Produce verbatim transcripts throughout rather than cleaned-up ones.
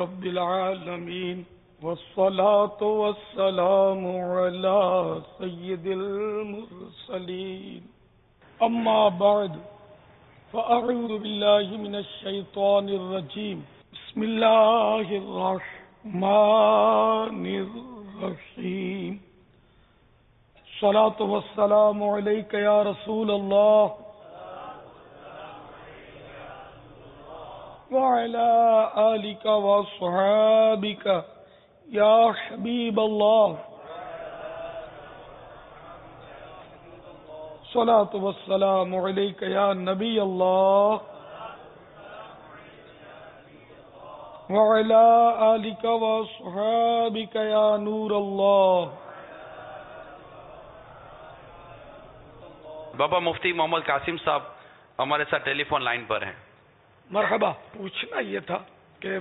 رب العالمين والصلاة والسلام على سيد المرسلين أما بعد فأعوذ بالله من الشيطان الرجيم بسم الله الرحمن الرحيم الصلاة والسلام عليك يا رسول الله وعلى آلك وصحابك يا حبيب الله الصلاة والسلام عليك يا نبي الله وعلى آلك وصحابك يا نور الله. بابا مفتی محمد قاسم صاحب ہمارے ساتھ ٹیلی فون لائن پر ہیں. مرحبا. پوچھنا یہ تھا کہ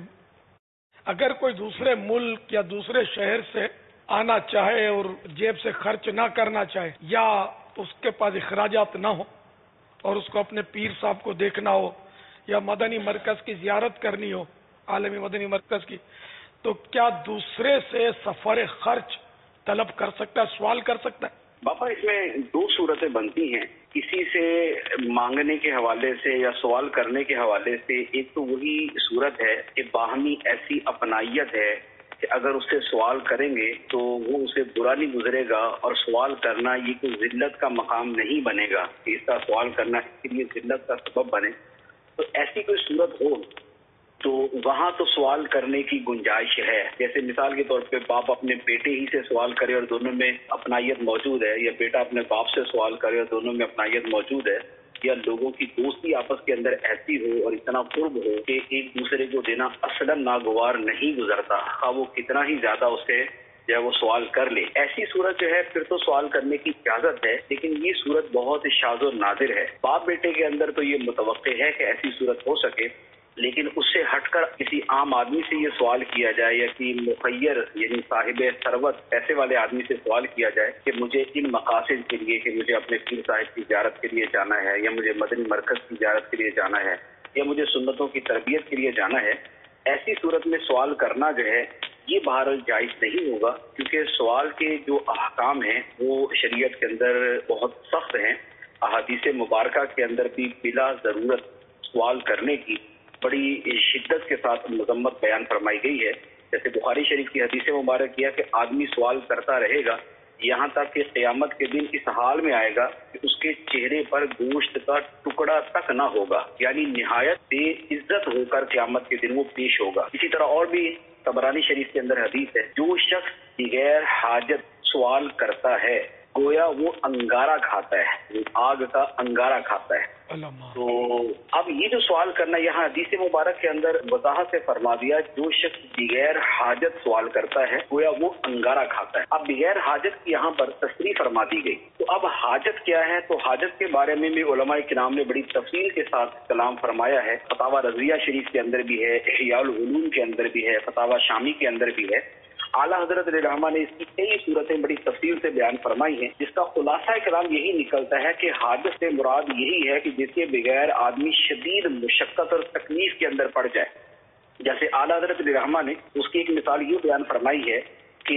اگر کوئی دوسرے ملک یا دوسرے شہر سے آنا چاہے اور جیب سے خرچ نہ کرنا چاہے یا اس کے پاس اخراجات نہ ہو اور اس کو اپنے پیر صاحب کو دیکھنا ہو یا مدنی مرکز کی زیارت کرنی ہو، عالمی مدنی مرکز کی، تو کیا دوسرے سے سفر خرچ طلب کر سکتا ہے، سوال کر سکتا ہے؟ باپا اس میں دو صورتیں بنتی ہیں. کسی سے مانگنے کے حوالے سے یا سوال کرنے کے حوالے سے ایک تو وہی صورت ہے کہ باہمی ایسی اپنائیت ہے کہ اگر اس سے سوال کریں گے تو وہ اسے برا نہیں گزرے گا، اور سوال کرنا یہ کوئی ذلت کا مقام نہیں بنے گا کہ اس کا سوال کرنا اس کے لیے ذلت کا سبب بنے. تو ایسی کوئی صورت ہو تو وہاں تو سوال کرنے کی گنجائش ہے. جیسے مثال کے طور پہ باپ اپنے بیٹے ہی سے سوال کرے اور دونوں میں اپنائیت موجود ہے، یا بیٹا اپنے باپ سے سوال کرے اور دونوں میں اپنائیت موجود ہے، یا لوگوں کی دوستی آپس کے اندر ایسی ہو اور اتنا قرب ہو کہ ایک دوسرے کو دینا اصلاً ناگوار نہیں گزرتا، خواہ وہ کتنا ہی زیادہ اسے جو ہے وہ سوال کر لے. ایسی صورت جو ہے پھر تو سوال کرنے کی اجازت ہے، لیکن یہ صورت بہت شاذ و نادر ہے. باپ بیٹے کے اندر تو یہ متوقع ہے کہ ایسی صورت ہو سکے، لیکن اس سے ہٹ کر کسی عام آدمی سے یہ سوال کیا جائے یا کہ مخیر یعنی صاحب ثروت پیسے والے آدمی سے سوال کیا جائے کہ مجھے ان مقاصد کے لیے، کہ مجھے اپنے پیر صاحب کی زیارت کے لیے جانا ہے، یا مجھے مدنی مرکز کی زیارت کے لیے جانا ہے، یا مجھے سنتوں کی تربیت کے لیے جانا ہے، ایسی صورت میں سوال کرنا جو ہے یہ بہرحال جائز نہیں ہوگا، کیونکہ سوال کے جو احکام ہیں وہ شریعت کے اندر بہت سخت ہیں. احادیث مبارکہ کے اندر بھی بلا ضرورت سوال کرنے کی بڑی شدت کے ساتھ مذمت بیان فرمائی گئی ہے. جیسے بخاری شریف کی حدیث مبارک کیا کہ آدمی سوال کرتا رہے گا یہاں تک کہ قیامت کے دن اس حال میں آئے گا کہ اس کے چہرے پر گوشت کا ٹکڑا تک نہ ہوگا، یعنی نہایت بے عزت ہو کر قیامت کے دن وہ پیش ہوگا. اسی طرح اور بھی طبرانی شریف کے اندر حدیث ہے، جو شخص بغیر حاجت سوال کرتا ہے گویا وہ انگارہ کھاتا ہے، آگ کا انگارہ کھاتا ہے. تو اب یہ جو سوال کرنا یہاں حدیث مبارک کے اندر وضاحت سے فرما دیا، جو شخص بغیر حاجت سوال کرتا ہے گویا وہ انگارہ کھاتا ہے. اب بغیر حاجت کی یہاں پر تصریح فرما دی گئی. تو اب حاجت کیا ہے؟ تو حاجت کے بارے میں بھی علماء کرام نے بڑی تفصیل کے ساتھ کلام فرمایا ہے. فتاوی رضویہ شریف کے اندر بھی ہے، احیاء العلوم کے اندر بھی ہے، فتاوی شامی کے اندر بھی ہے. اعلیٰ حضرت علیہ الرحمہ نے اس کی کئی صورتیں بڑی تفصیل سے بیان فرمائی ہیں، جس کا خلاصہ کلام یہی نکلتا ہے کہ حاجت سے مراد یہی ہے کہ جس کے بغیر آدمی شدید مشقت اور تکلیف کے اندر پڑ جائے. جیسے اعلیٰ حضرت علیہ الرحمہ نے اس کی ایک مثال یہ بیان فرمائی ہے کہ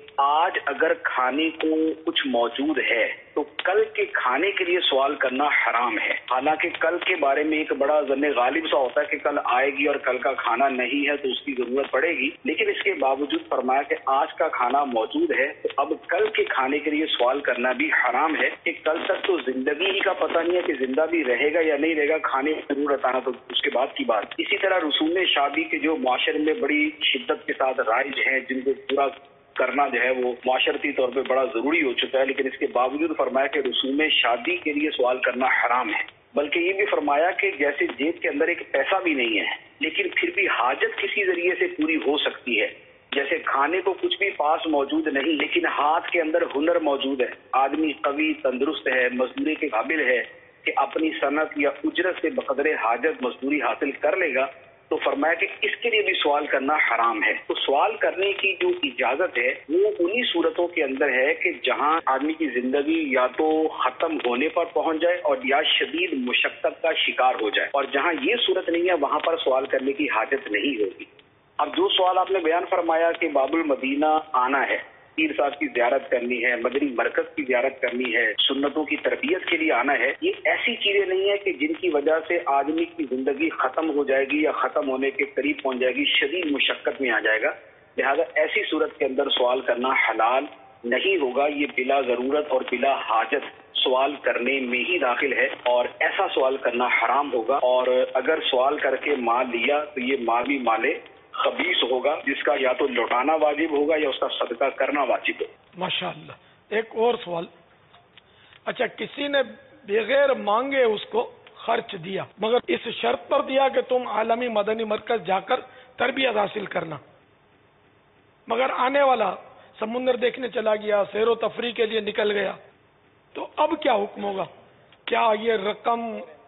آج اگر کھانے کو کچھ موجود ہے تو کل کے کھانے کے لیے سوال کرنا حرام ہے. حالانکہ کل کے بارے میں ایک بڑا ظن غالب سا ہوتا ہے کہ کل آئے گی اور کل کا کھانا نہیں ہے تو اس کی ضرورت پڑے گی، لیکن اس کے باوجود فرمایا کہ آج کا کھانا موجود ہے تو اب کل کے کھانے کے لیے سوال کرنا بھی حرام ہے کہ کل تک تو زندگی ہی کا پتہ نہیں ہے کہ زندہ بھی رہے گا یا نہیں رہے گا، کھانے کی ضرورت آنا تو اس کے بعد کی بات. اسی طرح رسوم شادی کے جو معاشرے میں بڑی شدت کے ساتھ رائج ہیں، جن کو پورا کرنا جو ہے وہ معاشرتی طور پہ بڑا ضروری ہو چکا ہے، لیکن اس کے باوجود فرمایا کہ رسوم شادی کے لیے سوال کرنا حرام ہے. بلکہ یہ بھی فرمایا کہ جیسے جیب کے اندر ایک پیسہ بھی نہیں ہے لیکن پھر بھی حاجت کسی ذریعے سے پوری ہو سکتی ہے. جیسے کھانے کو کچھ بھی پاس موجود نہیں لیکن ہاتھ کے اندر ہنر موجود ہے، آدمی قوی تندرست ہے، مزدوری کے قابل ہے کہ اپنی صنعت یا اجرت سے بقدر حاجت مزدوری حاصل کر لے گا، تو فرمایا کہ اس کے لیے بھی سوال کرنا حرام ہے. تو سوال کرنے کی جو اجازت ہے وہ انہی صورتوں کے اندر ہے کہ جہاں آدمی کی زندگی یا تو ختم ہونے پر پہنچ جائے اور یا شدید مشقت کا شکار ہو جائے، اور جہاں یہ صورت نہیں ہے وہاں پر سوال کرنے کی حاجت نہیں ہوگی. اب جو سوال آپ نے بیان فرمایا کہ باب المدینہ آنا ہے، پیر صاحب کی زیارت کرنی ہے، مدنی مرکز کی زیارت کرنی ہے، سنتوں کی تربیت کے لیے آنا ہے، یہ ایسی چیزیں نہیں ہے کہ جن کی وجہ سے آدمی کی زندگی ختم ہو جائے گی یا ختم ہونے کے قریب پہنچ جائے گی، شدید مشقت میں آ جائے گا. لہذا ایسی صورت کے اندر سوال کرنا حلال نہیں ہوگا. یہ بلا ضرورت اور بلا حاجت سوال کرنے میں ہی داخل ہے، اور ایسا سوال کرنا حرام ہوگا. اور اگر سوال کر کے مال لیا تو یہ مال بھی مال خبیث ہوگا، جس کا یا تو لوٹانا واجب ہوگا یا اس کا صدقہ کرنا واجب ہوگا. ماشاءاللہ. ایک اور سوال، اچھا کسی نے بغیر مانگے اس کو خرچ دیا، مگر اس شرط پر دیا کہ تم عالمی مدنی مرکز جا کر تربیت حاصل کرنا، مگر آنے والا سمندر دیکھنے چلا گیا، سیر و تفریح کے لیے نکل گیا، تو اب کیا حکم ہوگا؟ کیا یہ رقم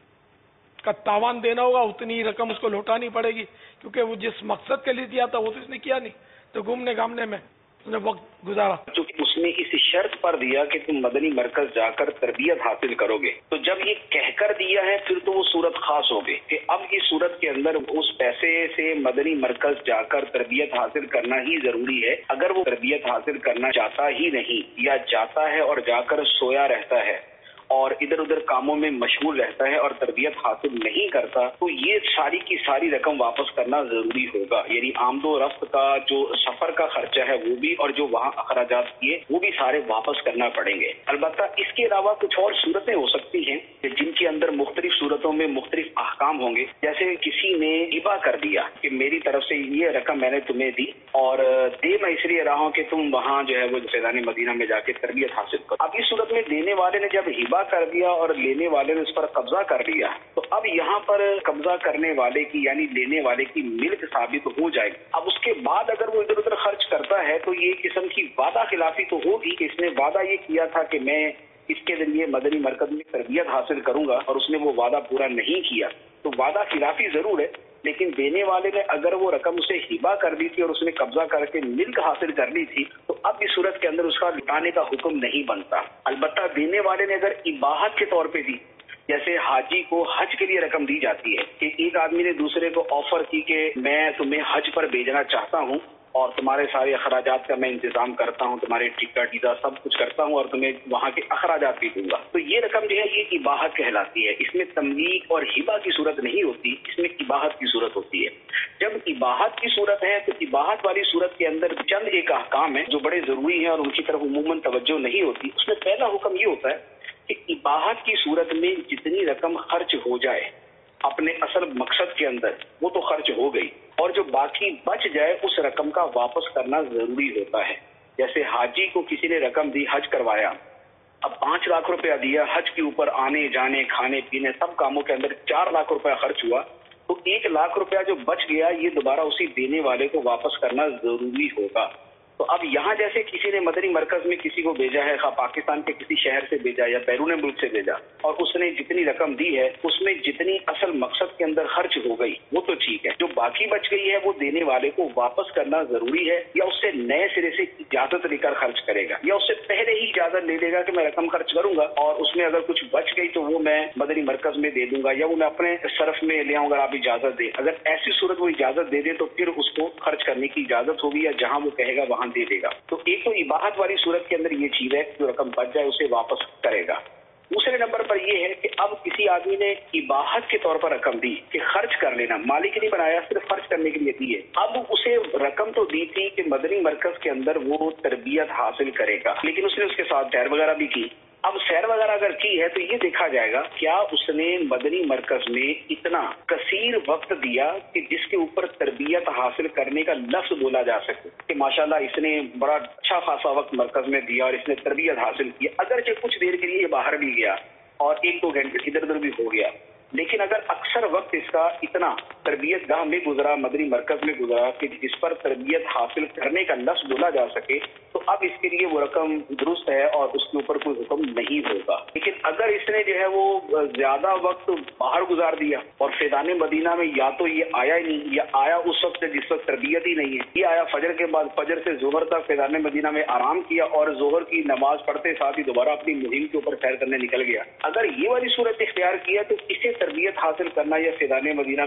کا تاوان دینا ہوگا؟ اتنی رقم اس کو لوٹانی پڑے گی، کیونکہ وہ جس مقصد کے لیے دیا تھا وہ تو اس نے کیا نہیں، تو گھومنے گھامنے میں اس نے وقت گزارا. چونکہ اس نے اس شرط پر دیا کہ تم مدنی مرکز جا کر تربیت حاصل کرو گے، تو جب یہ کہہ کر دیا ہے پھر تو وہ صورت خاص ہو گئی کہ اب اس صورت کے اندر اس پیسے سے مدنی مرکز جا کر تربیت حاصل کرنا ہی ضروری ہے. اگر وہ تربیت حاصل کرنا چاہتا ہی نہیں یا چاہتا ہے اور جا کر سویا رہتا ہے اور ادھر ادھر کاموں میں مشغول رہتا ہے اور تربیت حاصل نہیں کرتا، تو یہ ساری کی ساری رقم واپس کرنا ضروری ہوگا. یعنی آمد و رفت کا جو سفر کا خرچہ ہے وہ بھی، اور جو وہاں اخراجات کیے وہ بھی سارے واپس کرنا پڑیں گے. البتہ اس کے علاوہ کچھ اور صورتیں ہو سکتی ہیں جن کے اندر مختلف صورتوں میں مختلف احکام ہوں گے. جیسے کسی نے ہبہ کر دیا کہ میری طرف سے یہ رقم میں نے تمہیں دی، اور دے میں اس لیے رہا ہوں کہ تم وہاں جو ہے وہ فیضان مدینہ میں جا کے تربیت حاصل کرو. اب اس صورت میں دینے والے نے جب ہبہ کر دیا اور لینے والے نے اس پر قبضہ کر لیا، تو اب یہاں پر قبضہ کرنے والے کی یعنی لینے والے کی ملک ثابت ہو جائے گی. اب اس کے بعد اگر وہ ادھر ادھر خرچ کرتا ہے تو یہ قسم کی وعدہ خلافی تو ہوگی کہ اس نے وعدہ یہ کیا تھا کہ میں اس کے ذریعے مدنی مرکز میں تربیت حاصل کروں گا، اور اس نے وہ وعدہ پورا نہیں کیا. تو وعدہ خلافی ضرور ہے، لیکن دینے والے نے اگر وہ رقم اسے ہبہ کر دی تھی اور اس نے قبضہ کر کے ملک حاصل کر لی تھی، تو اب اس صورت کے اندر اس کا لٹانے کا حکم نہیں بنتا. البتہ دینے والے نے اگر اباحت کے طور پہ دی، جیسے حاجی کو حج کے لیے رقم دی جاتی ہے کہ ایک آدمی نے دوسرے کو آفر کی کہ میں تمہیں حج پر بھیجنا چاہتا ہوں اور تمہارے سارے اخراجات کا میں انتظام کرتا ہوں، تمہارے ٹکٹ ویزا سب کچھ کرتا ہوں اور تمہیں وہاں کے اخراجات بھی دوں گا، تو یہ رقم جو ہے یہ اباحت کہلاتی ہے. اس میں تملیک اور ہبہ کی صورت نہیں ہوتی، اس میں اباحت کی صورت ہوتی ہے. جب اباحت کی صورت ہے تو اباحت والی صورت کے اندر چند ایک احکام ہیں جو بڑے ضروری ہیں اور ان کی طرف عموماً توجہ نہیں ہوتی. اس میں پہلا حکم یہ ہوتا ہے کہ اباحت کی صورت میں جتنی رقم خرچ ہو جائے اپنے اصل مقصد کے اندر وہ تو خرچ ہو گئی، اور جو باقی بچ جائے اس رقم کا واپس کرنا ضروری ہوتا ہے. جیسے حاجی کو کسی نے رقم دی، حج کروایا، اب پانچ لاکھ روپیہ دیا، حج کے اوپر آنے جانے کھانے پینے سب کاموں کے اندر چار لاکھ روپیہ خرچ ہوا، تو ایک لاکھ روپیہ جو بچ گیا یہ دوبارہ اسی دینے والے کو واپس کرنا ضروری ہوگا. تو اب یہاں جیسے کسی نے مدنی مرکز میں کسی کو بھیجا ہے، خواہ پاکستان کے کسی شہر سے بھیجا یا بیرون ملک سے بھیجا، اور اس نے جتنی رقم دی ہے اس میں جتنی اصل مقصد کے اندر خرچ ہو گئی وہ تو ٹھیک ہے، جو باقی بچ گئی ہے وہ دینے والے کو واپس کرنا ضروری ہے، یا اس سے نئے سرے سے اجازت لے کر خرچ کرے گا، یا اس سے پہلے ہی اجازت لے لے گا کہ میں رقم خرچ کروں گا اور اس میں اگر کچھ بچ گئی تو وہ میں مدنی مرکز میں دے دوں گا یا وہ میں اپنے صرف میں لے آؤں اگر آپ اجازت دیں. اگر ایسی صورت وہ اجازت دے دے تو پھر اس کو خرچ کرنے کی اجازت ہوگی، یا جہاں وہ کہے گا وہاں دے دے گا. تو ایک تو اباحت والی صورت کے اندر یہ چیز ہے جو رقم بچ جائے اسے واپس کرے گا. دوسرے نمبر پر یہ ہے کہ اب کسی آدمی نے اباحت کے طور پر رقم دی کہ خرچ کر لینا، مالک نہیں بنایا، صرف خرچ کرنے کے لیے دی ہے. اب اسے رقم تو دی تھی کہ مدنی مرکز کے اندر وہ تربیت حاصل کرے گا، لیکن اس نے اس کے ساتھ سیر وغیرہ بھی کی. اب سیر وغیرہ اگر کی ہے تو یہ دیکھا جائے گا کیا اس نے مدنی مرکز میں اتنا کثیر وقت دیا کہ جس کے اوپر تربیت حاصل کرنے کا لفظ بولا جا سکے کہ ماشاءاللہ اس نے بڑا اچھا خاصا وقت مرکز میں دیا اور اس نے تربیت حاصل کی، اگرچہ کچھ دیر کے لیے باہر بھی گیا اور ایک دو گھنٹے ادھر ادھر بھی ہو گیا، لیکن اگر اکثر وقت اس کا اتنا تربیت گاہ میں گزرا، مدنی مرکز میں گزرا کہ جس پر تربیت حاصل کرنے کا لفظ بولا جا سکے، تو اب اس کے لیے وہ رقم درست ہے اور اس کے اوپر کوئی حکم نہیں ہوگا. لیکن اگر اس نے جو ہے وہ زیادہ وقت باہر گزار دیا اور فیضان مدینہ میں یا تو یہ آیا ہی نہیں یا آیا اس وقت جس وقت تربیت ہی نہیں ہے، یہ آیا فجر کے بعد، فجر سے ظہر تک فیضان مدینہ میں آرام کیا اور ظہر کی نماز پڑھتے ساتھ ہی دوبارہ اپنی مہم کے اوپر سیر کرنے نکل گیا، اگر یہ والی صورت اختیار کیا تو اسے تربیت حاصل کرنا یا فیضان مدینہ میں وقت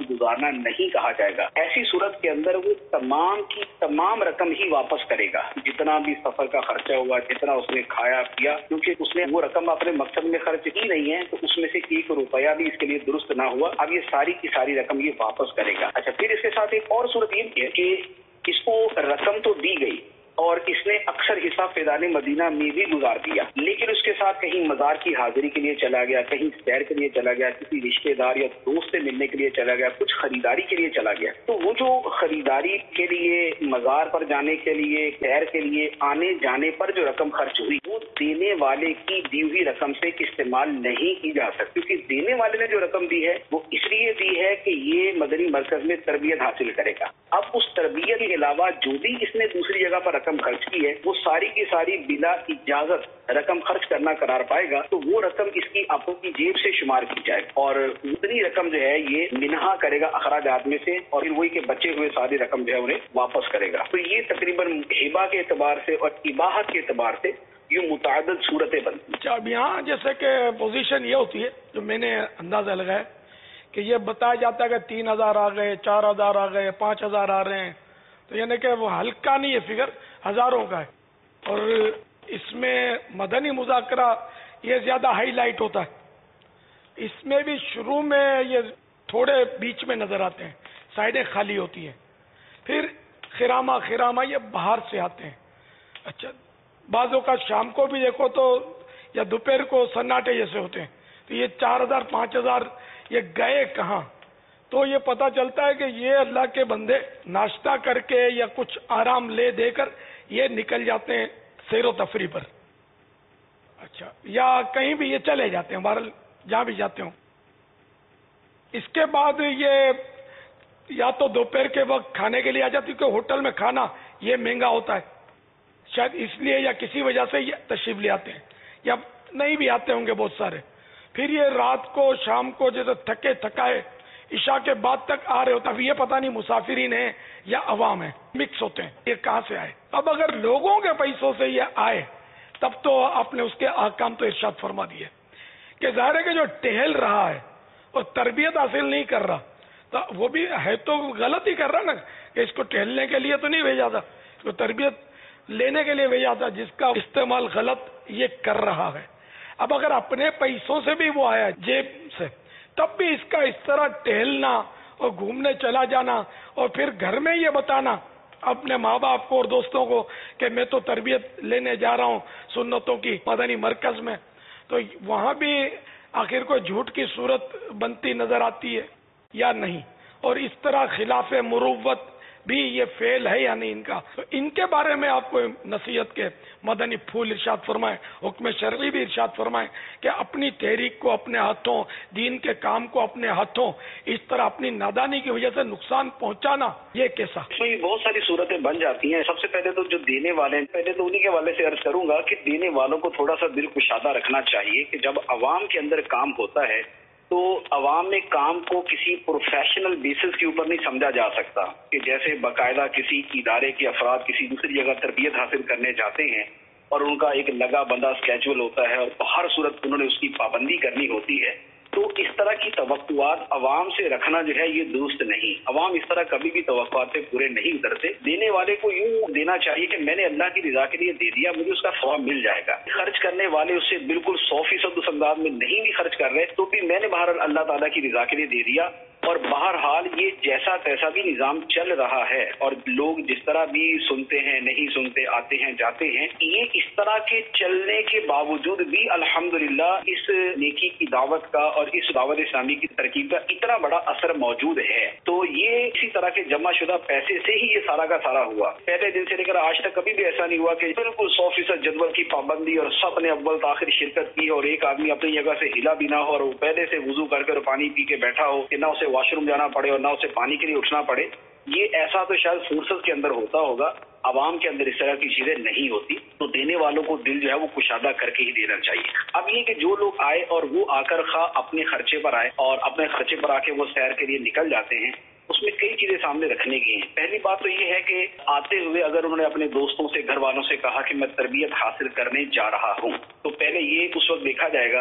گزارنا نہیں کہا جائے گا. ایسی صورت کے اندر وہ تمام کی تمام رقم ہی واپس کرے گا، جتنا بھی سفر کا خرچہ ہوا، جتنا اس نے کھایا پیا، کیونکہ اس نے وہ رقم اپنے مقصد میں خرچ کی نہیں ہے تو اس میں سے ایک روپیہ بھی اس کے لیے درست نہ ہوا. اب یہ ساری کی ساری رقم یہ واپس کرے گا. اچھا، پھر اس کے ساتھ ایک اور صورت یہ ہے کہ اس کو رقم تو دی گئی اور اس نے اکثر حصہ فیضان مدینہ میں بھی گزار دیا، لیکن اس کے ساتھ کہیں مزار کی حاضری کے لیے چلا گیا، کہیں سیر کے لیے چلا گیا، کسی رشتہ دار یا دوست سے ملنے کے لیے چلا گیا، کچھ خریداری کے لیے چلا گیا. تو وہ جو خریداری کے لیے، مزار پر جانے کے لیے، سیر کے لیے آنے جانے پر جو رقم خرچ ہوئی وہ دینے والے کی دی ہوئی رقم سے استعمال نہیں کی جا سکتی، کیونکہ دینے والے نے جو رقم دی ہے وہ اس لیے دی ہے کہ یہ مدنی مرکز میں تربیت حاصل کرے گا. اب اس تربیت کے علاوہ جو بھی اس نے دوسری جگہ پر رقم خرچ کی ہے وہ ساری کی ساری بلا اجازت رقم خرچ کرنا قرار پائے گا، تو وہ رقم اس کی اپنی جیب سے شمار کی جائے اور اتنی رقم جو ہے یہ منہا کرے گا اخراجات میں سے، اور پھر وہی کہ بچے ہوئے ساری رقم جو ہے انہیں واپس کرے گا. تو یہ تقریباً ہبہ کے اعتبار سے اور اباحت کے اعتبار سے یہ متعدد صورتیں بنتی ہیں. اچھا، اب یہاں جیسے کہ پوزیشن یہ ہوتی ہے جو میں نے اندازہ لگایا کہ یہ بتایا جاتا ہے کہ تین ہزار آ گئے، چار ہزار آ گئے، پانچ ہزار آ رہے ہیں، تو یعنی کہ وہ ہلکا نہیں ہے، فگر ہزاروں کا ہے. اور اس میں مدنی مذاکرہ یہ زیادہ ہائی لائٹ ہوتا ہے. اس میں بھی شروع میں یہ تھوڑے بیچ میں نظر آتے ہیں، سائڈیں خالی ہوتی ہیں، پھر خرامہ خرامہ یہ باہر سے آتے ہیں. اچھا، بعضوں کا شام کو بھی دیکھو تو یا دوپہر کو سناٹے جیسے ہوتے ہیں. تو یہ چار ہزار پانچ ہزار یہ گئے کہاں؟ تو یہ پتا چلتا ہے کہ یہ اللہ کے بندے ناشتہ کر کے یا کچھ آرام لے دے کر یہ نکل جاتے ہیں سیر و تفریح پر. اچھا، یا کہیں بھی یہ چلے جاتے ہیں، بہرحال جہاں بھی جاتے ہوں. اس کے بعد یہ یا تو دوپہر کے وقت کھانے کے لیے آ جاتی، کیونکہ ہوٹل میں کھانا یہ مہنگا ہوتا ہے، شاید اس لیے یا کسی وجہ سے یہ تشریف لے آتے ہیں، یا نہیں بھی آتے ہوں گے بہت سارے. پھر یہ رات کو شام کو جیسے تھکے تھکائے عشاء کے بعد تک آ رہے ہوتا ہے. اب یہ پتہ نہیں مسافرین ہیں یا عوام ہیں، مکس ہوتے ہیں، یہ کہاں سے آئے. اب اگر لوگوں کے پیسوں سے یہ آئے تب تو آپ نے اس کے احکام تو ارشاد فرما دیے کہ ظاہر ہے کہ جو ٹہل رہا ہے اور تربیت حاصل نہیں کر رہا تو وہ بھی ہے تو غلط ہی کر رہا نا، کہ اس کو ٹہلنے کے لیے تو نہیں بھیجا تھا، اس کو تربیت لینے کے لیے بھیجا تھا، جس کا استعمال غلط یہ کر رہا ہے. اب اگر اپنے پیسوں سے بھی وہ آیا جیب سے، تب بھی اس کا اس طرح ٹہلنا اور گھومنے چلا جانا اور پھر گھر میں یہ بتانا اپنے ماں باپ کو اور دوستوں کو کہ میں تو تربیت لینے جا رہا ہوں سنتوں کی مدنی مرکز میں، تو وہاں بھی آخر کو جھوٹ کی صورت بنتی نظر آتی ہے یا نہیں. اور اس طرح خلاف مروت بھی یہ فعل ہے یا نہیں ان کا. تو ان کے بارے میں آپ کو نصیحت کے مدنی پھول ارشاد فرمائیں، حکم شرعی بھی ارشاد فرمائیں کہ اپنی تحریک کو اپنے ہاتھوں، دین کے کام کو اپنے ہاتھوں اس طرح اپنی نادانی کی وجہ سے نقصان پہنچانا یہ کیسا؟ اس میں بہت ساری صورتیں بن جاتی ہیں. سب سے پہلے تو جو دینے والے ہیں، پہلے تو انہی کے حوالے سے عرض کروں گا کہ دینے والوں کو تھوڑا سا دل کشادہ رکھنا چاہیے کہ جب عوام کے اندر کام ہوتا ہے تو عوام میں کام کو کسی پروفیشنل بیسس کے اوپر نہیں سمجھا جا سکتا کہ جیسے باقاعدہ کسی ادارے کے افراد کسی دوسری جگہ تربیت حاصل کرنے جاتے ہیں اور ان کا ایک لگا بندہ اسکیجول ہوتا ہے اور ہر صورت انہوں نے اس کی پابندی کرنی ہوتی ہے. تو اس طرح کی توقعات عوام سے رکھنا جو ہے یہ درست نہیں. عوام اس طرح کبھی بھی توقعات سے پورے نہیں اترتے. دینے والے کو یوں دینا چاہیے کہ میں نے اللہ کی رضا کے لیے دے دیا، مجھے اس کا ثواب مل جائے گا. خرچ کرنے والے اس سے بالکل سو فیصد اس انداز میں نہیں بھی خرچ کر رہے تو بھی میں نے بہرحال اللہ تعالیٰ کی رضا کے لیے دے دیا. اور بہرحال یہ جیسا تیسا بھی نظام چل رہا ہے اور لوگ جس طرح بھی سنتے ہیں، نہیں سنتے، آتے ہیں جاتے ہیں، یہ اس طرح کے چلنے کے باوجود بھی الحمدللہ اس نیکی کی دعوت کا اور اس دعوت اسلامی کی ترکیب کا اتنا بڑا اثر موجود ہے. تو یہ اسی طرح کے جمع شدہ پیسے سے ہی یہ سارا کا سارا ہوا. پہلے دن سے لے کر آج تک کبھی بھی ایسا نہیں ہوا کہ بالکل سو فیصد جدول کی پابندی اور سب نے اول تاخیر شرکت کی اور ایک آدمی اپنی جگہ سے ہلا بھی نہ ہو اور وہ پہلے سے وضو کر کے پانی پی کے بیٹھا ہو کہ نہ اسے واش روم جانا پڑے اور نہ اسے پانی کے لیے اٹھنا پڑے. یہ ایسا تو شاید فورسز کے اندر ہوتا ہوگا، عوام کے اندر اس طرح کی چیزیں نہیں ہوتی. تو دینے والوں کو دل جو ہے وہ کشادہ کر کے ہی دینا چاہیے. اب یہ کہ جو لوگ آئے اور وہ آ کر خواہ اپنے خرچے پر آئے اور اپنے خرچے پر آ کے وہ سیر کے لیے نکل جاتے ہیں، اس میں کئی چیزیں سامنے رکھنے کی ہیں. پہلی بات تو یہ ہے کہ آتے ہوئے اگر انہوں نے اپنے دوستوں سے، گھر والوں سے کہا کہ میں تربیت حاصل کرنے جا رہا ہوں، تو پہلے یہ اس وقت دیکھا جائے گا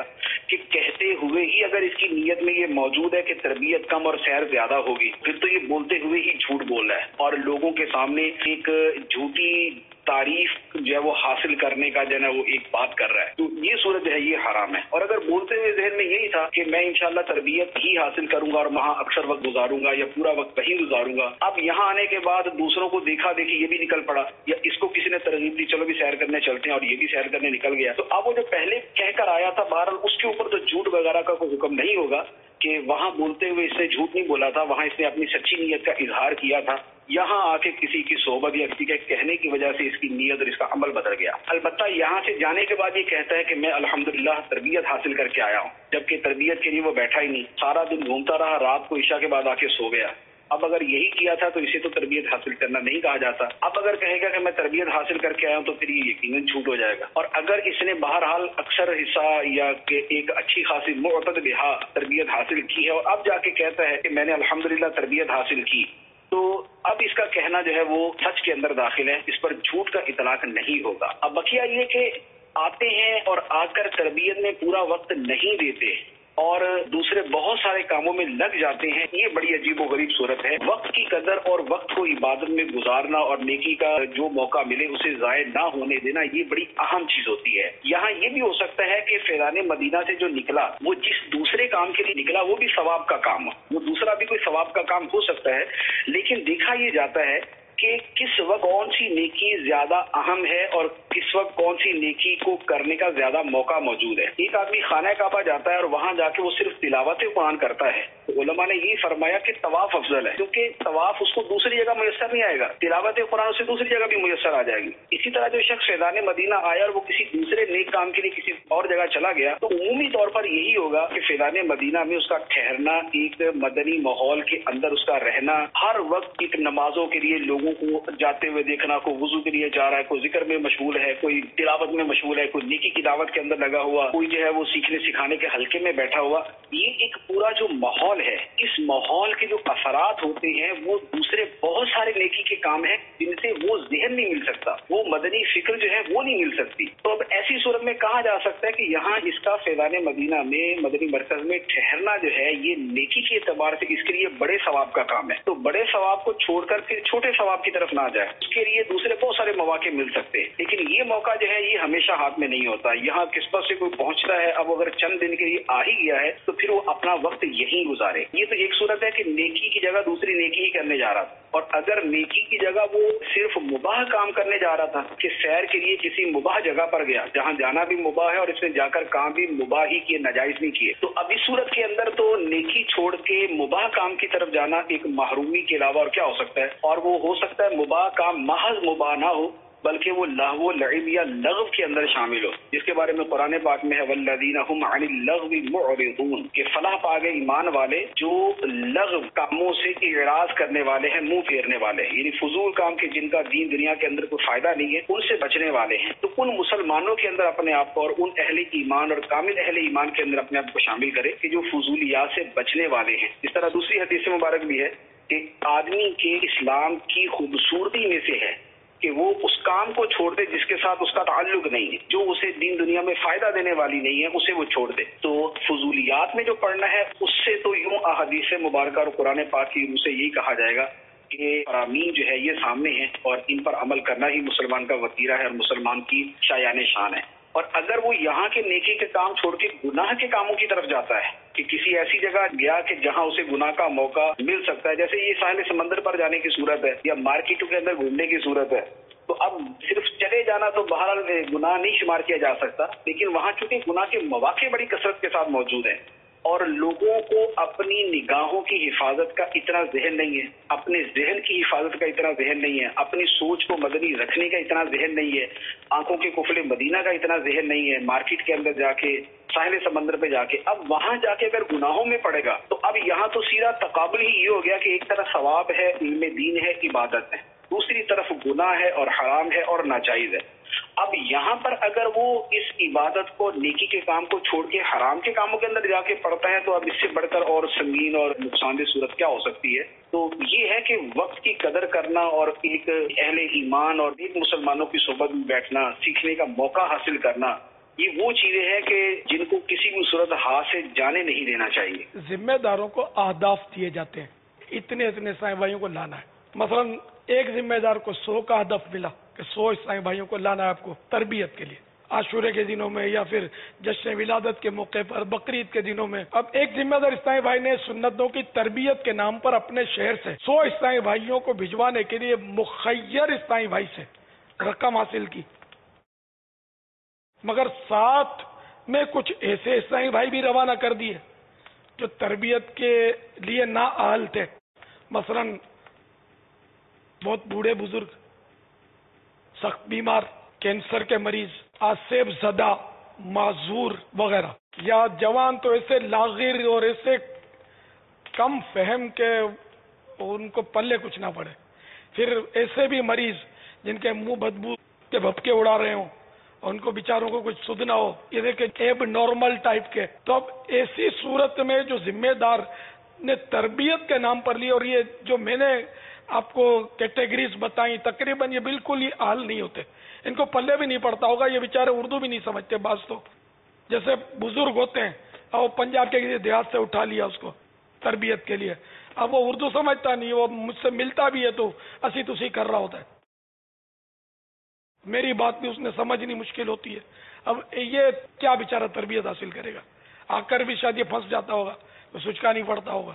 کہ کہتے ہوئے ہی اگر اس کی نیت میں یہ موجود ہے کہ تربیت کم اور سیر زیادہ ہوگی، پھر تو یہ بولتے ہوئے ہی جھوٹ بول رہا ہے اور لوگوں کے سامنے ایک جھوٹی تعریف جو ہے وہ حاصل کرنے کا جو ہے وہ ایک بات کر رہا ہے. تو یہ صورت جو ہے یہ حرام ہے. اور اگر بولتے ہوئے ذہن میں یہی تھا کہ میں انشاءاللہ تربیت ہی حاصل کروں گا اور وہاں اکثر وقت گزاروں گا یا پورا وقت وہیں گزاروں گا، اب یہاں آنے کے بعد دوسروں کو دیکھا دیکھی یہ بھی نکل پڑا یا اس کو کسی نے ترغیب دی چلو بھی سیر کرنے چلتے ہیں اور یہ بھی سیر کرنے نکل گیا، تو اب وہ جو پہلے کہہ کر آیا تھا بہرحال اس کے اوپر تو جھوٹ وغیرہ کا کوئی حکم نہیں ہوگا کہ وہاں بولتے ہوئے اس نے جھوٹ نہیں بولا تھا، وہاں اس نے اپنی سچی نیت کا اظہار کیا تھا. یہاں آ کے کسی کی صحبت یا کسی کے کہنے کی وجہ سے اس کی نیت اور اس کا عمل بدل گیا. البتہ یہاں سے جانے کے بعد یہ کہتا ہے کہ میں الحمدللہ تربیت حاصل کر کے آیا ہوں، جبکہ تربیت کے لیے وہ بیٹھا ہی نہیں، سارا دن گھومتا رہا، رات کو عشاء کے بعد آ کے سو گیا. اب اگر یہی کیا تھا تو اسے تو تربیت حاصل کرنا نہیں کہا جاتا. اب اگر کہے گا کہ میں تربیت حاصل کر کے آیا ہوں تو پھر یہ یقیناً جھوٹ ہو جائے گا. اور اگر اس نے بہرحال اکثر حصہ یا کہ ایک اچھی خاصی معتد بہا تربیت حاصل کی ہے اور اب جا کے کہتا ہے کہ میں نے الحمدللہ تربیت حاصل کی، تو اب اس کا کہنا جو ہے وہ سچ کے اندر داخل ہے، اس پر جھوٹ کا اطلاق نہیں ہوگا. اب بقیہ یہ کہ آتے ہیں اور آ کر تربیت میں پورا وقت نہیں دیتے اور دوسرے بہت سارے کاموں میں لگ جاتے ہیں، یہ بڑی عجیب و غریب صورت ہے. وقت کی قدر اور وقت کو عبادت میں گزارنا اور نیکی کا جو موقع ملے اسے ضائع نہ ہونے دینا یہ بڑی اہم چیز ہوتی ہے. یہاں یہ بھی ہو سکتا ہے کہ فیضان مدینہ سے جو نکلا وہ جس دوسرے کام کے لیے نکلا وہ بھی ثواب کا کام ہو، وہ دوسرا بھی کوئی ثواب کا کام ہو سکتا ہے، لیکن دیکھا یہ جاتا ہے کہ کس وقت کون سی نیکی زیادہ اہم ہے اور کس وقت کون سی نیکی کو کرنے کا زیادہ موقع موجود ہے. ایک آدمی خانہ کعبہ جاتا ہے اور وہاں جا کے وہ صرف تلاوت قرآن کرتا ہے، تو علماء نے یہی فرمایا کہ طواف افضل ہے، کیونکہ طواف اس کو دوسری جگہ میسر نہیں آئے گا، تلاوت قرآن اسے دوسری جگہ بھی میسر آ جائے گی. اسی طرح جو شخص فیضان مدینہ آیا اور وہ کسی دوسرے نیک کام کے لیے کسی اور جگہ چلا گیا تو عمومی طور پر یہی ہوگا کہ فیضان مدینہ میں اس کا ٹھہرنا، ایک مدنی ماحول کے اندر اس کا رہنا، ہر وقت ایک نمازوں کے لیے لوگوں کو جاتے ہوئے دیکھنا، کوئی وضو کے لیے جا رہا ہے، کوئی ذکر میں مشغول ہے، کوئی تلاوت میں مشغول ہے، کوئی نیکی کی دعوت کے اندر لگا ہوا، کوئی جو ہے وہ سیکھنے سکھانے کے حلقے میں بیٹھا ہوا. یہ ایک پورا جو ماحول ہے، اس ماحول کے جو اثرات ہوتے ہیں وہ دوسرے بہت سارے نیکی کے کام ہیں جن سے وہ ذہن نہیں مل سکتا، وہ مدنی فکر جو ہے وہ نہیں مل سکتی. تو اب ایسی صورت میں کہا جا سکتا ہے کہ یہاں اس کا فیضان مدینہ میں مدنی مرکز میں ٹھہرنا جو ہے یہ نیکی کے اعتبار سے اس کے لیے بڑے ثواب کا کام ہے. تو بڑے ثواب کو چھوڑ کر پھر چھوٹے ثواب کی طرف نہ جائے، اس کے لیے دوسرے بہت سارے مواقع مل سکتے ہیں، لیکن یہ موقع جو ہے یہ ہمیشہ ہاتھ میں نہیں ہوتا. یہاں قسمت سے کوئی پہنچتا ہے، اب اگر چند دن کے لیے آ ہی گیا ہے تو پھر وہ اپنا وقت یہیں گزارے. یہ تو ایک صورت ہے کہ نیکی کی جگہ دوسری نیکی ہی کرنے جا رہا تھا، اور اگر نیکی کی جگہ وہ صرف مباح کام کرنے جا رہا تھا کہ سیر کے لیے کسی مباح جگہ پر گیا جہاں جانا بھی مباح ہے اور اس نے جا کر کام بھی مباح ہی کیے، ناجائز نہیں کیے، تو اب اس صورت کے اندر تو نیکی چھوڑ کے مباح کام کی طرف جانا ایک محرومی کے علاوہ اور کیا ہو سکتا ہے. اور وہ ہو سکتا ہے مباح کام محض مباح نہ ہو بلکہ وہ لہو لعب یا لغو کے اندر شامل ہو، جس کے بارے میں قرآن پاک میں ہے والذین هم عن اللغو معرضون، کہ فلاح پا گئے ایمان والے جو لغو کاموں سے اعراض کرنے والے ہیں، منہ پھیرنے والے ہیں، یعنی فضول کام کے جن کا دین دنیا کے اندر کوئی فائدہ نہیں ہے ان سے بچنے والے ہیں. تو ان مسلمانوں کے اندر اپنے آپ کو اور ان اہل ایمان اور کامل اہل ایمان کے اندر اپنے آپ کو شامل کرے کہ جو فضولیات سے بچنے والے ہیں. اس طرح دوسری حدیث مبارک بھی ہے کہ آدمی کے اسلام کی خوبصورتی میں سے ہے کہ وہ اس کام کو چھوڑ دے جس کے ساتھ اس کا تعلق نہیں ہے، جو اسے دین دنیا میں فائدہ دینے والی نہیں ہے اسے وہ چھوڑ دے. تو فضولیات میں جو پڑھنا ہے اس سے تو یوں احادیث مبارکہ اور قرآن پاک کی روح سے یہی کہا جائے گا کہ فرامین جو ہے یہ سامنے ہیں اور ان پر عمل کرنا ہی مسلمان کا وتیرہ ہے اور مسلمان کی شایان شان ہے. اور اگر وہ یہاں کے نیکی کے کام چھوڑ کے گناہ کے کاموں کی طرف جاتا ہے کہ کسی ایسی جگہ گیا کہ جہاں اسے گناہ کا موقع مل سکتا ہے، جیسے یہ ساحل سمندر پر جانے کی صورت ہے یا مارکیٹوں کے اندر گھومنے کی صورت ہے، تو اب صرف چلے جانا تو بہرحال گناہ نہیں شمار کیا جا سکتا، لیکن وہاں چونکہ گناہ کے مواقع بڑی کثرت کے ساتھ موجود ہیں اور لوگوں کو اپنی نگاہوں کی حفاظت کا اتنا ذہن نہیں ہے، اپنے ذہن کی حفاظت کا اتنا ذہن نہیں ہے، اپنی سوچ کو مدنی رکھنے کا اتنا ذہن نہیں ہے، آنکھوں کے قفل مدینہ کا اتنا ذہن نہیں ہے، مارکیٹ کے اندر جا کے ساحل سمندر پہ جا کے اب وہاں جا کے اگر گناہوں میں پڑے گا تو اب یہاں تو سیدھا تقابل ہی یہ ہو گیا کہ ایک طرف ثواب ہے، علم دین ہے، عبادت ہے، دوسری طرف گناہ ہے اور حرام ہے اور ناجائز ہے. اب یہاں پر اگر وہ اس عبادت کو نیکی کے کام کو چھوڑ کے حرام کے کاموں کے اندر جا کے پڑتا ہے تو اب اس سے بڑھ کر اور سنگین اور نقصان دہ صورت کیا ہو سکتی ہے. تو یہ ہے کہ وقت کی قدر کرنا اور ایک اہل ایمان اور ایک مسلمانوں کی صحبت میں بیٹھنا، سیکھنے کا موقع حاصل کرنا، یہ وہ چیزیں ہیں کہ جن کو کسی بھی صورت ہاتھ سے جانے نہیں دینا چاہیے. ذمہ داروں کو اہداف دیے جاتے ہیں، اتنے اتنے عیسائی بھائیوں کو لانا ہے. مثلا ایک ذمہ دار کو سو کا ہدف ملا کہ سو عیسائی بھائیوں کو لانا ہے آپ کو تربیت کے لیے، عاشورے کے دنوں میں یا پھر جشن ولادت کے موقع پر، بقرعید کے دنوں میں. اب ایک ذمہ دار عیسائی بھائی نے سنتوں کی تربیت کے نام پر اپنے شہر سے سو عیسائی بھائیوں کو بھجوانے کے لیے مخیر عیسائی بھائی سے رقم حاصل کی، مگر ساتھ میں کچھ ایسے عیسائی بھائی بھی روانہ کر دیے جو تربیت کے لیے نااہل تھے. مثلا بہت بوڑھے بزرگ، سخت بیمار، کینسر کے مریض، آسیب زدہ، معذور وغیرہ، یا جوان تو ایسے لاغر اور ایسے کم فہم کہ ان کو پلے کچھ نہ پڑے. پھر ایسے بھی مریض جن کے منہ بدبو کے بھپکے اڑا رہے ہوں، ان کو بیچاروں کو کچھ سدھ نہ ہو، یہ دیکھیں ایب نارمل ٹائپ کے. تو اب ایسی صورت میں جو ذمہ دار نے تربیت کے نام پر لی، اور یہ جو میں نے آپ کو کیٹیگریز بتائیں تقریباً یہ بالکل ہی حل نہیں ہوتے، ان کو پلے بھی نہیں پڑتا ہوگا، یہ بیچارے اردو بھی نہیں سمجھتے. بعض تو جیسے بزرگ ہوتے ہیں، اور پنجاب کے کسی دیہات سے اٹھا لیا اس کو تربیت کے لیے، اب وہ اردو سمجھتا نہیں، وہ مجھ سے ملتا بھی ہے تو اسی تسی کر رہا ہوتا ہے، میری بات بھی اس نے سمجھنی مشکل ہوتی ہے. اب یہ کیا بیچارہ تربیت حاصل کرے گا؟ آ کر بھی شاید یہ پھنس جاتا ہوگا، تو سچکا نہیں پڑتا ہوگا.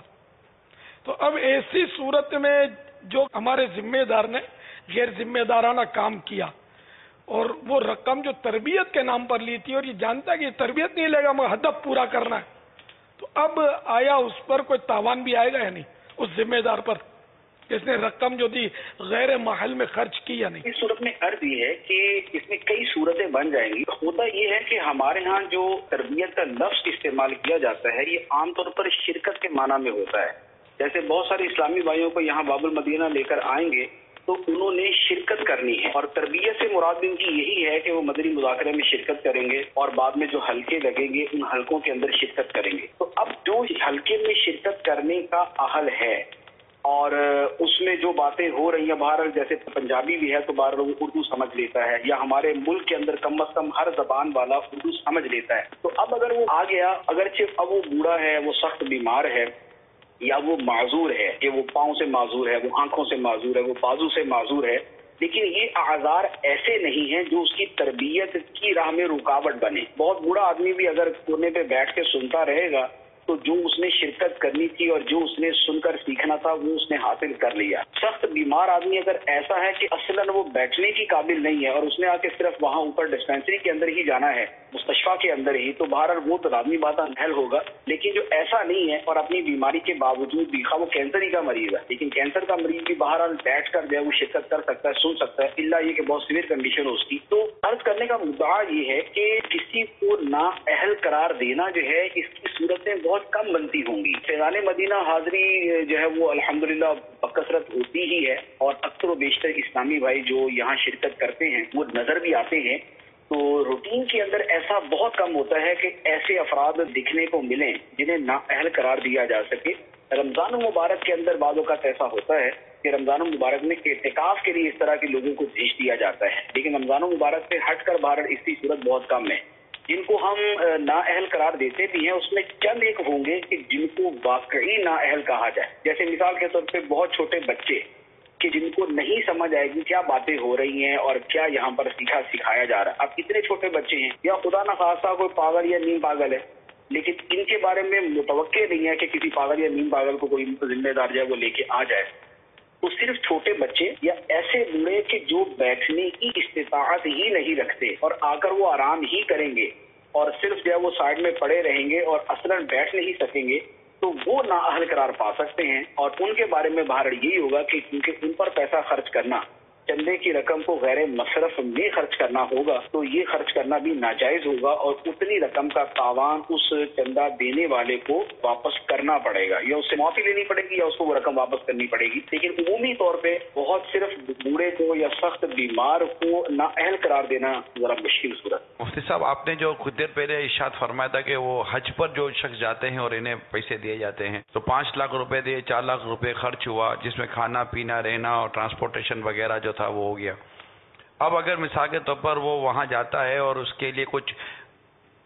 تو اب ایسی صورت میں جو ہمارے ذمہ دار نے غیر ذمہ دارانہ کام کیا، اور وہ رقم جو تربیت کے نام پر لی تھی، اور یہ جانتا ہے کہ یہ تربیت نہیں لے گا مگر ہدف پورا کرنا ہے، تو اب آیا اس پر کوئی تاوان بھی آئے گا یا نہیں اس ذمہ دار پر، اس نے رقم جو دی غیر محل میں خرچ کی یا نہیں؟ اس صورت میں عرض یہ ہے کہ اس میں کئی صورتیں بن جائیں گی. ہوتا یہ ہے کہ ہمارے ہاں جو تربیت کا لفظ استعمال کیا جاتا ہے یہ عام طور پر شرکت کے معنی میں ہوتا ہے. جیسے بہت سارے اسلامی بھائیوں کو یہاں باب المدینہ لے کر آئیں گے تو انہوں نے شرکت کرنی ہے، اور تربیت سے مراد ان کی یہی ہے کہ وہ مدنی مذاکرے میں شرکت کریں گے، اور بعد میں جو حلقے لگیں گے ان حلقوں کے اندر شرکت کریں گے. تو اب جو حلقے میں شرکت کرنے کا اہل ہے اور اس میں جو باتیں ہو رہی ہیں، باہر جیسے پنجابی بھی ہے تو باہر وہ اردو سمجھ لیتا ہے، یا ہمارے ملک کے اندر کم از کم ہر زبان والا اردو سمجھ لیتا ہے. تو اب اگر وہ آ گیا، اگرچہ اب وہ بوڑھا ہے، وہ سخت بیمار ہے، یا وہ معذور ہے کہ وہ پاؤں سے معذور ہے، وہ آنکھوں سے معذور ہے، وہ بازو سے معذور ہے، لیکن یہ اعذار ایسے نہیں ہیں جو اس کی تربیت کی راہ میں رکاوٹ بنے. بہت بوڑھا آدمی بھی اگر کونے پہ بیٹھ کے سنتا رہے گا تو جو اس نے شرکت کرنی تھی اور جو اس نے سن کر سیکھنا تھا وہ اس نے حاصل کر لیا. سخت بیمار آدمی اگر ایسا ہے کہ اصلاً وہ بیٹھنے کی قابل نہیں ہے اور اس نے آ کے صرف وہاں اوپر ڈسپینسری کے اندر ہی جانا ہے، مستشفیٰ کے اندر ہی، تو بہرحال وہ تو لازمی بات حل ہوگا. لیکن جو ایسا نہیں ہے اور اپنی بیماری کے باوجود بھی، خواہ وہ کینسر ہی کا مریض ہے لیکن کینسر کا مریض بھی بہرحال بیٹھ کر جو ہے وہ شرکت کر سکتا ہے، سن سکتا ہے، اللہ یہ کہ بہت سیویئر کنڈیشن ہو اس کی. تو عرض کرنے کا مدعا یہ ہے کہ کسی کو نااہل قرار دینا جو ہے اس کی صورتیں بہت کم بنتی ہوں گی. فیضان مدینہ حاضری جو ہے وہ الحمدللہ بکثرت ہوتی ہی ہے، اور اکثر و بیشتر اسلامی بھائی جو یہاں شرکت کرتے ہیں وہ نظر بھی آتے ہیں. تو روٹین کے اندر ایسا بہت کم ہوتا ہے کہ ایسے افراد دکھنے کو ملیں جنہیں نااہل قرار دیا جا سکے. رمضان المبارک کے اندر بعض اوقات ایسا ہوتا ہے کہ رمضان المبارک میں اعتکاف کے لیے اس طرح کے لوگوں کو بھیج دیا جاتا ہے، لیکن رمضان المبارک سے ہٹ کر باہر اس کی صورت بہت کم ہے. جن کو ہم نااہل قرار دیتے بھی ہیں اس میں چند ایک ہوں گے کہ جن کو واقعی نااہل کہا جائے. جیسے مثال کے طور پہ بہت چھوٹے بچے کہ جن کو نہیں سمجھ آئے گی کیا باتیں ہو رہی ہیں اور کیا یہاں پر سیکھا سکھایا جا رہا ہے. اب اتنے چھوٹے بچے ہیں، یا خدا نخواستہ کوئی پاگل یا نیم پاگل ہے، لیکن ان کے بارے میں متوقع نہیں ہے کہ کسی پاگل یا نیم پاگل کو کوئی ذمہ دار جو ہے وہ لے کے آ جائے. تو صرف چھوٹے بچے یا ایسے بوڑھے کہ جو بیٹھنے کی استطاعت ہی نہیں رکھتے اور آ کر وہ آرام ہی کریں گے اور صرف جو ہے وہ سائڈ میں پڑے رہیں گے اور اصلاً بیٹھ نہیں سکیں گے، تو وہ نااہل قرار پا سکتے ہیں. اور ان کے بارے میں باہر یہی ہوگا کہ کیونکہ ان پر پیسہ خرچ کرنا، چندے کی رقم کو غیر مصرف میں خرچ کرنا ہوگا، تو یہ خرچ کرنا بھی ناجائز ہوگا اور اتنی رقم کا تاوان اس چندہ دینے والے کو واپس کرنا پڑے گا، یا اس سے معافی لینی پڑے گی یا اس کو وہ رقم واپس کرنی پڑے گی. لیکن عمومی طور پہ بہت صرف بوڑھے کو یا سخت بیمار کو نااہل قرار دینا ذرا مشکل صورت. مفتی صاحب، آپ نے جو کچھ دیر پہلے ارشاد فرمایا تھا کہ وہ حج پر جو شخص جاتے ہیں اور انہیں پیسے دیے جاتے ہیں، تو پانچ لاکھ روپے دیے، چار لاکھ روپے خرچ ہوا جس میں کھانا پینا رہنا اور ٹرانسپورٹیشن وغیرہ جو تھا وہ ہو گیا. اب اگر مثال کے طور پر وہ وہاں جاتا ہے اور اس کے لیے کچھ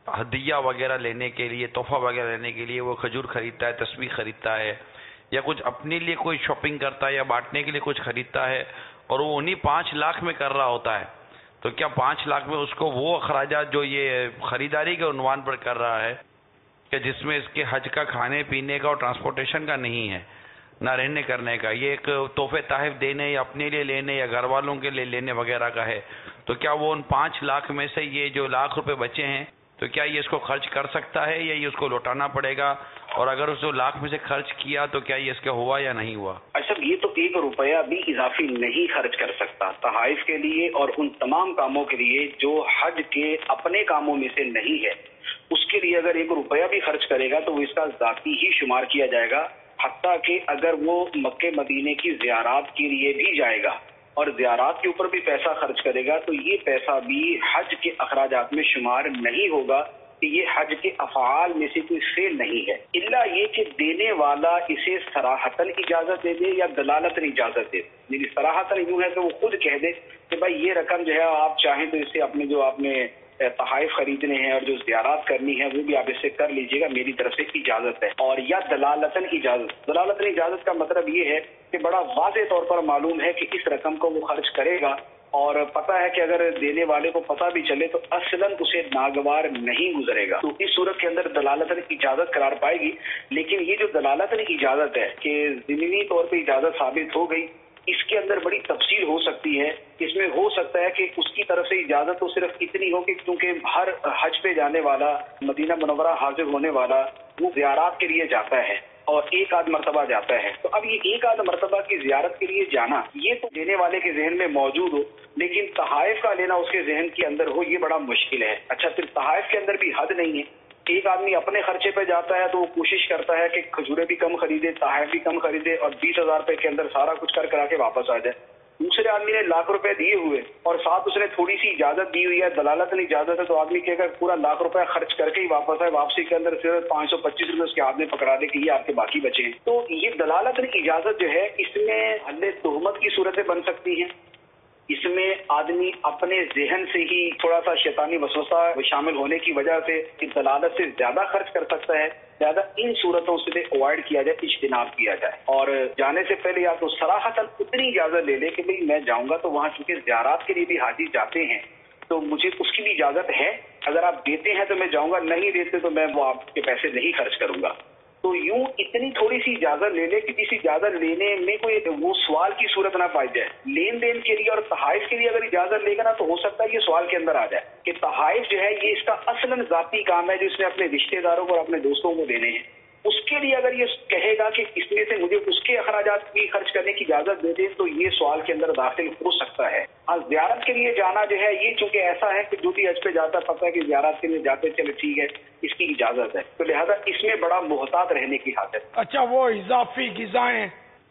ہدیہ وغیرہ لینے کے لیے، تحفہ وغیرہ لینے کے لیے وہ کھجور خریدتا ہے، تسبیح خریدتا ہے، یا کچھ اپنے لیے کوئی شاپنگ کرتا ہے یا بانٹنے کے لیے کچھ خریدتا ہے، اور وہ انہی پانچ لاکھ میں کر رہا ہوتا ہے، تو کیا پانچ لاکھ میں اس کو وہ اخراجات جو یہ خریداری کے عنوان پر کر رہا ہے کہ جس میں اس کے حج کا کھانے پینے کا اور ٹرانسپورٹیشن کا نہیں ہے، نہ رہنے کرنے کا، یہ ایک تحفے تحائف دینے یا اپنے لیے لینے یا گھر والوں کے لیے لینے وغیرہ کا ہے، تو کیا وہ ان پانچ لاکھ میں سے یہ جو لاکھ روپے بچے ہیں تو کیا یہ اس کو خرچ کر سکتا ہے یا یہ اس کو لوٹانا پڑے گا؟ اور اگر اس کو لاکھ میں سے خرچ کیا تو کیا یہ اس کا ہوا یا نہیں ہوا؟ اچھا، یہ تو ایک روپیہ بھی اضافی نہیں خرچ کر سکتا تحائف کے لیے اور ان تمام کاموں کے لیے جو حج کے اپنے کاموں میں سے نہیں ہے، اس کے لیے اگر ایک روپیہ بھی خرچ کرے گا تو وہ اس کا ذاتی ہی شمار کیا جائے گا، حتیٰ کہ اگر وہ مکہ مدینے کی زیارات کے لیے بھی جائے گا اور زیارات کے اوپر بھی پیسہ خرچ کرے گا تو یہ پیسہ بھی حج کے اخراجات میں شمار نہیں ہوگا کہ یہ حج کے افعال میں سے کوئی فعل نہیں ہے، الا یہ کہ دینے والا اسے صراحتاً اجازت دے دے یا دلالتاً اجازت دے دے۔ یعنی صراحتاً یوں ہے کہ وہ خود کہہ دے کہ بھائی یہ رقم جو ہے آپ چاہیں تو اس سے اپنے جو آپ نے تحائف خریدنے ہیں اور جو زیارات کرنی ہے وہ بھی آپ اس سے کر لیجئے گا، میری طرف سے اجازت ہے، اور یا دلالتاً اجازت۔ دلالتاً اجازت کا مطلب یہ ہے کہ بڑا واضح طور پر معلوم ہے کہ اس رقم کو وہ خرچ کرے گا، اور پتہ ہے کہ اگر دینے والے کو پتہ بھی چلے تو اصلاً اسے ناگوار نہیں گزرے گا، تو اس صورت کے اندر دلالتاً اجازت قرار پائے گی۔ لیکن یہ جو دلالتاً اجازت ہے کہ ضمنی طور پہ اجازت ثابت ہو گئی، اس کے اندر بڑی تفصیل ہو سکتی ہے۔ اس میں ہو سکتا ہے کہ اس کی طرف سے اجازت تو صرف اتنی ہو کہ کیونکہ ہر حج پہ جانے والا، مدینہ منورہ حاضر ہونے والا، وہ زیارات کے لیے جاتا ہے اور ایک آدھ مرتبہ جاتا ہے، تو اب یہ ایک آدھ مرتبہ کی زیارت کے لیے جانا یہ تو دینے والے کے ذہن میں موجود ہو، لیکن تحائف کا لینا اس کے ذہن کے اندر ہو، یہ بڑا مشکل ہے۔ اچھا، پھر تحائف کے اندر بھی حد نہیں ہے، ایک آدمی اپنے خرچے پہ جاتا ہے تو وہ کوشش کرتا ہے کہ کھجورے بھی کم خریدے، تحائف بھی کم خریدے اور بیس ہزار روپے کے اندر سارا کچھ کر کرا کے واپس آ جائے۔ دوسرے آدمی نے لاکھ روپے دیے ہوئے اور ساتھ اس نے تھوڑی سی اجازت دی ہوئی ہے، دلالتاً اجازت ہے، تو آدمی کہے گا پورا لاکھ روپے خرچ کر کے ہی واپس آئے، واپسی کے اندر صرف پانچ سو پچیس روپے اس کے ہاتھ میں پکڑا دے کہ یہ آپ کے باقی بچے ہیں۔ تو یہ دلالتاً اجازت جو ہے اس میں حل تہمت کی صورتیں بن سکتی ہیں، اس میں آدمی اپنے ذہن سے ہی تھوڑا سا شیطانی وسوسہ شامل ہونے کی وجہ سے دلالت سے زیادہ خرچ کر سکتا ہے، لہٰذا ان صورتوں سے اوائڈ کیا جائے، اجتناب کیا جائے، اور جانے سے پہلے یا تو صراحتاً اتنی اجازت لے لے کہ بھئی میں جاؤں گا تو وہاں چونکہ زیارات کے لیے بھی حاجی جاتے ہیں تو مجھے اس کی بھی اجازت ہے، اگر آپ دیتے ہیں تو میں جاؤں گا، نہیں دیتے تو میں وہ آپ کے پیسے نہیں خرچ کروں گا۔ تو یوں اتنی تھوڑی سی اجازت لے لے کہ کسی اجازت لینے میں کوئی وہ سوال کی صورت نہ پائی جائے۔ لین دین کے لیے اور تحائف کے لیے اگر اجازت لے گا نا تو ہو سکتا ہے یہ سوال کے اندر آ جائے کہ تحائف جو ہے یہ اس کا اصلاً ذاتی کام ہے جو اس نے اپنے رشتہ داروں کو اور اپنے دوستوں کو دینے ہیں، اس کے لیے اگر یہ کہے گا کہ اس میں سے مجھے اس کے اخراجات بھی خرچ کرنے کی اجازت دے دیں تو یہ سوال کے اندر داخل ہو سکتا ہے۔ ہاں، زیارت کے لیے جانا جو ہے یہ چونکہ ایسا ہے کہ جو بھی حج پہ جاتا پتہ ہے کہ زیارت کے لیے جاتے چلے ٹھیک ہے، اس کی اجازت ہے، تو لہذا اس میں بڑا محتاط رہنے کی حاجت۔ اچھا، وہ اضافی غذائیں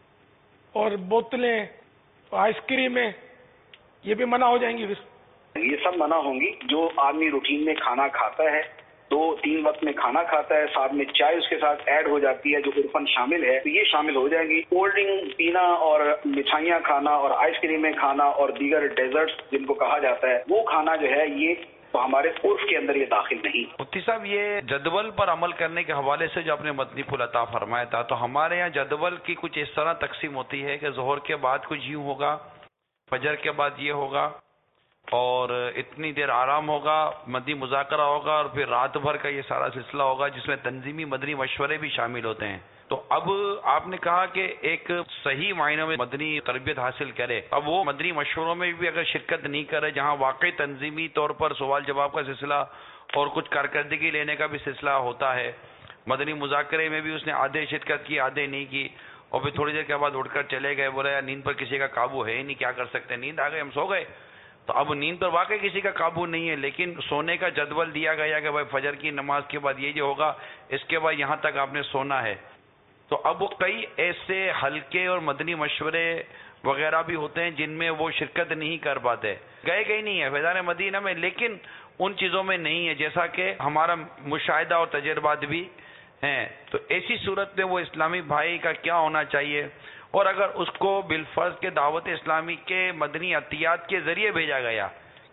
اور بوتلیں، آئس کریمیں، یہ بھی منع ہو جائیں گی؟ یہ سب منع ہوں گی۔ جو آدمی روٹین میں کھانا کھاتا ہے، دو تین وقت میں کھانا کھاتا ہے، ساتھ میں چائے اس کے ساتھ ایڈ ہو جاتی ہے جو عرفاً شامل ہے، تو یہ شامل ہو جائیں گی۔ کولڈ ڈرنک پینا اور مٹھائیاں کھانا اور آئس کریمیں کھانا اور دیگر ڈیزرٹس جن کو کہا جاتا ہے وہ کھانا جو ہے یہ تو ہمارے عرف کے اندر یہ داخل نہیں۔ مفتی صاحب، یہ جدول پر عمل کرنے کے حوالے سے جو آپ نے مدنی پھول عطا فرمایا تھا، تو ہمارے یہاں جدول کی کچھ اس طرح تقسیم ہوتی ہے کہ ظہر کے بعد کچھ یوں ہوگا، فجر کے بعد یہ ہوگا، اور اتنی دیر آرام ہوگا، مدنی مذاکرہ ہوگا، اور پھر رات بھر کا یہ سارا سلسلہ ہوگا جس میں تنظیمی مدنی مشورے بھی شامل ہوتے ہیں۔ تو اب آپ نے کہا کہ ایک صحیح معنوں میں مدنی تربیت حاصل کرے، اب وہ مدنی مشوروں میں بھی اگر شرکت نہیں کرے جہاں واقعی تنظیمی طور پر سوال جواب کا سلسلہ اور کچھ کارکردگی لینے کا بھی سلسلہ ہوتا ہے، مدنی مذاکرے میں بھی اس نے آدھے شرکت کی آدھے نہیں کی، اور پھر تھوڑی دیر کے بعد اٹھ کر چلے گئے، بولا یار نیند پر کسی کا قابو ہے ہی نہیں، کیا کر سکتے، نیند آ گئی ہم سو گئے۔ تو اب نیند پر واقعی کسی کا قابو نہیں ہے، لیکن سونے کا جدول دیا گیا کہ بھائی فجر کی نماز کے بعد یہ جو ہوگا، اس کے بعد یہاں تک آپ نے سونا ہے۔ تو اب کئی ایسے حلقے اور مدنی مشورے وغیرہ بھی ہوتے ہیں جن میں وہ شرکت نہیں کر پاتے، گئے گئے نہیں ہے فیضان مدینہ میں، لیکن ان چیزوں میں نہیں ہے جیسا کہ ہمارا مشاہدہ اور تجربات بھی ہیں۔ تو ایسی صورت میں وہ اسلامی بھائی کا کیا ہونا چاہیے؟ اور اگر اس کو بالفرض کے دعوت اسلامی کے مدنی عطیات کے ذریعے بھیجا گیا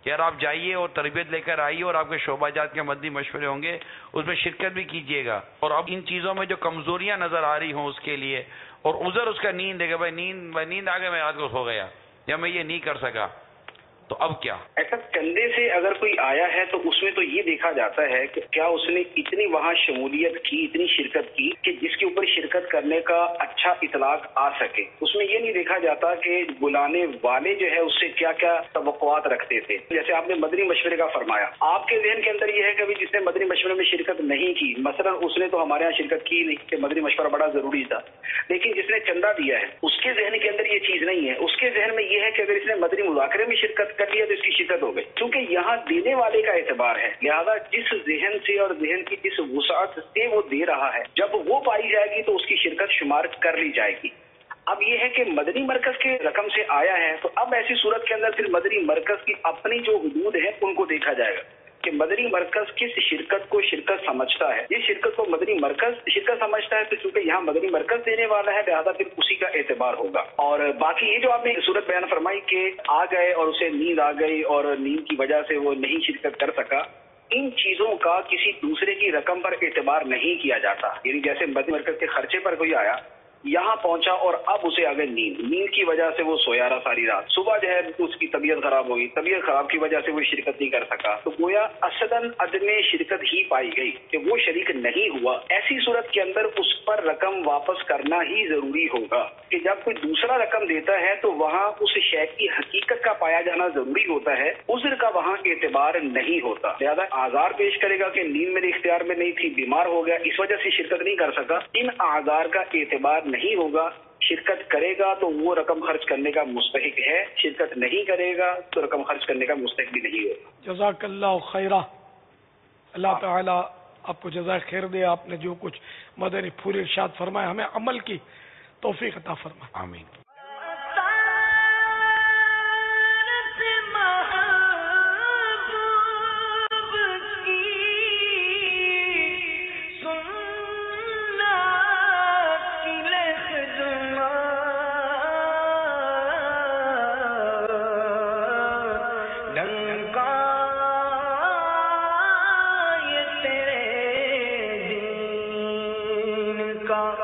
کہ یار آپ جائیے اور تربیت لے کر آئیے اور آپ کے شعبہ جات کے مدنی مشورے ہوں گے، اس میں شرکت بھی کیجیے گا، اور اب ان چیزوں میں جو کمزوریاں نظر آ رہی ہوں اس کے لیے، اور عذر اس کا نیند ہے کہ بھائی نیند بھائی نیند آ گئی، میں رات کو سو گیا یا میں یہ نہیں کر سکا، تو اب کیا؟ ایسا کندھے سے اگر کوئی آیا ہے تو اس میں تو یہ دیکھا جاتا ہے کہ کیا اس نے اتنی وہاں شمولیت کی، اتنی شرکت کی کہ جس کے اوپر شرکت کرنے کا اچھا اطلاق آ سکے. اس میں یہ نہیں دیکھا جاتا کہ بلانے والے جو ہے اس سے کیا کیا توقعات رکھتے تھے. جیسے آپ نے مدنی مشورے کا فرمایا، آپ کے ذہن کے اندر یہ ہے کہ جس نے مدنی مشورے میں شرکت نہیں کی، مثلا اس نے تو ہمارے یہاں شرکت کی نہیں کہ مدنی مشورہ بڑا ضروری تھا، لیکن جس نے چندہ دیا ہے اس کے ذہن کے اندر یہ چیز نہیں ہے. اس کے ذہن میں یہ ہے کہ اگر اس نے مدنی مذاکرے میں شرکت کر لیا تو اس کی شرکت ہو گئی، کیونکہ یہاں دینے والے کا اعتبار ہے. لہذا جس ذہن سے اور ذہن کی جس وسعت سے وہ دے رہا ہے، جب وہ پائی جائے گی تو اس کی شرکت شمار کر لی جائے گی. اب یہ ہے کہ مدنی مرکز کے رقم سے آیا ہے تو اب ایسی صورت کے اندر پھر مدنی مرکز کی اپنی جو حدود ہیں ان کو دیکھا جائے گا کہ مدنی مرکز کس شرکت کو شرکت سمجھتا ہے. جس شرکت کو مدنی مرکز شرکت سمجھتا ہے تو چونکہ یہاں مدنی مرکز دینے والا ہے، لہٰذا پھر اسی کا اعتبار ہوگا. اور باقی یہ جو آپ نے صورت بیان فرمائی کہ آ گئے اور اسے نیند آ گئی اور نیند کی وجہ سے وہ نہیں شرکت کر سکا، ان چیزوں کا کسی دوسرے کی رقم پر اعتبار نہیں کیا جاتا. یعنی جیسے مدنی مرکز کے خرچے پر کوئی آیا، یہاں پہنچا اور اب اسے اگر نیند نیند کی وجہ سے وہ سویا رہا ساری رات، صبح جو ہے اس کی طبیعت خراب ہوگی، طبیعت خراب کی وجہ سے وہ شرکت نہیں کر سکا، تو گویا اصلاً عدم شرکت ہی پائی گئی کہ وہ شریک نہیں ہوا. ایسی صورت کے اندر اس پر رقم واپس کرنا ہی ضروری ہوگا کہ جب کوئی دوسرا رقم دیتا ہے تو وہاں اس شے کی حقیقت کا پایا جانا ضروری ہوتا ہے، عذر کا وہاں اعتبار نہیں ہوتا. لہذا آزار پیش کرے گا کہ نیند میرے اختیار میں نہیں تھی، بیمار ہو گیا، اس وجہ سے شرکت نہیں کر سکا، ان آزار کا اعتبار نہیں ہوگا. شرکت کرے گا تو وہ رقم خرچ کرنے کا مستحق ہے، شرکت نہیں کرے گا تو رقم خرچ کرنے کا مستحق بھی نہیں ہوگا. جزاک اللہ خیرہ. اللہ تعالیٰ آپ کو جزائے خیر دے. آپ نے جو کچھ مدنی پھول ارشاد فرمایا ہمیں عمل کی توفیق عطا فرمائے. آمین. کا